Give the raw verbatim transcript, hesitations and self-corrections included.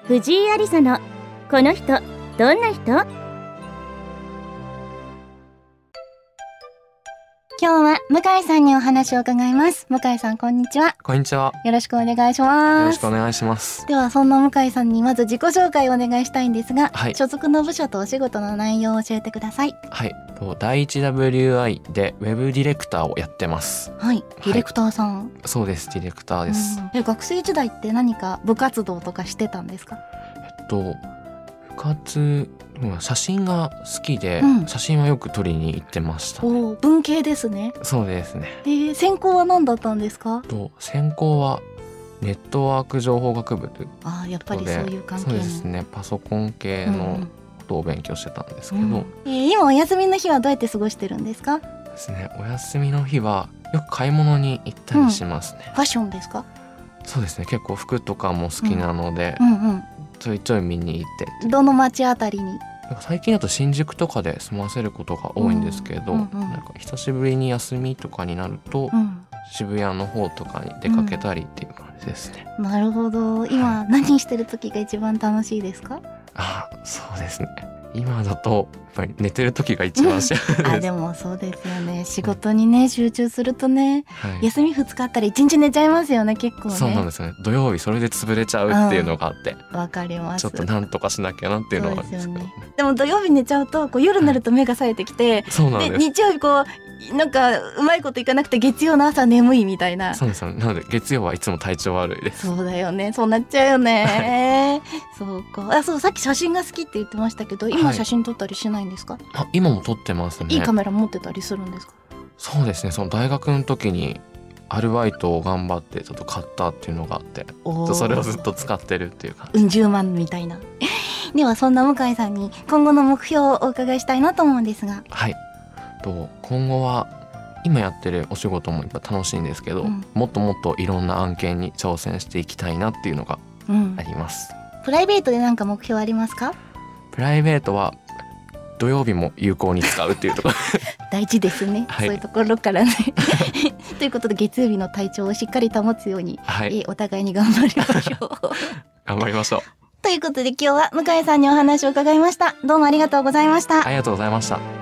藤井ありさのこの人どんな人。今日は向井さんにお話を伺います。向井さん、こんにちは。 こんにちは。 よろしくお願いします。 よろしくお願いします。 ではそんな向井さんにまず自己紹介をお願いしたいんですが、 はい、 所属の部署とお仕事の内容を教えてください。 はい、第一 ダブリューアイ でウェブディレクターをやってます。 はい、ディレクターさん、はい、 そうです、ディレクターです。 え学生時代って何か部活動とかしてたんですか？ えっと部活写真が好きで、うん、写真はよく撮りに行ってました、ね、 お文系ですね。 そうですね。 えー、専攻は何だったんですか？ と専攻はネットワーク情報学部。 ああ、やっぱりそういう関係。 そうですね、パソコン系のことを勉強してたんですけど、うんうんえー、今お休みの日はどうやって過ごしてるんですか？ ですね、お休みの日はよく買い物に行ったりしますね、 うん、ファッションですか？ そうですね、結構服とかも好きなので、 うんうんうん、 ちょいちょい見に行ってって。 どの街あたりに？ 最近だと新宿とかで済ませることが多いんですけど、うんうんうん、なんか久しぶりに休みとかになると、うん、渋谷の方とかに出かけたりっていう感じですね、 うん、なるほど。今、はい、何してる時が一番楽しいですか？ あ、そうですね、今だとやっぱり寝てる時が一番幸せですあ、でもそうですよね、仕事にね集中するとね、はい、休みふつかあったらいちにち寝ちゃいますよね、結構ね。 そうなんですよね、土曜日それで潰れちゃうっていうのがあって、 わ、うん、かります。 ちょっとなんとかしなきゃなっていうのはあるんですけど、ね、 で, でも土曜日寝ちゃうとこう夜になると目が冴えてきて、はい、 そうなんです。 で日曜日こうなんかうまいこといかなくて月曜の朝眠いみたいな。 そうですよね、なので月曜はいつも体調悪いです。 そうだよね、そうなっちゃうよねそうか。あ、そう、さっき写真が好きって言ってましたけど、今写真撮ったりしないんですか？はい、 あ、今も撮ってますね。 いいカメラ持ってたりするんですか？ そうですね、その大学の時にアルバイトを頑張ってちょっと買ったっていうのがあって、それをずっと使ってるっていう感じ。 うん十万みたいなではそんな向井さんに今後の目標をお伺いしたいなと思うんですが。 はい、と今後は今やってるお仕事もやっぱ楽しいんですけど、うん、もっともっといろんな案件に挑戦していきたいなっていうのがあります、 うん、プライベートで何か目標ありますか？ プライベートは土曜日も有効に使うっていうところ大事ですね、はい、そういうところからねということで月曜日の体調をしっかり保つように、はい、えお互いに頑張りましょう頑張りましょう。 ということで今日は向井さんにお話を伺いました。どうもありがとうございました。 ありがとうございました。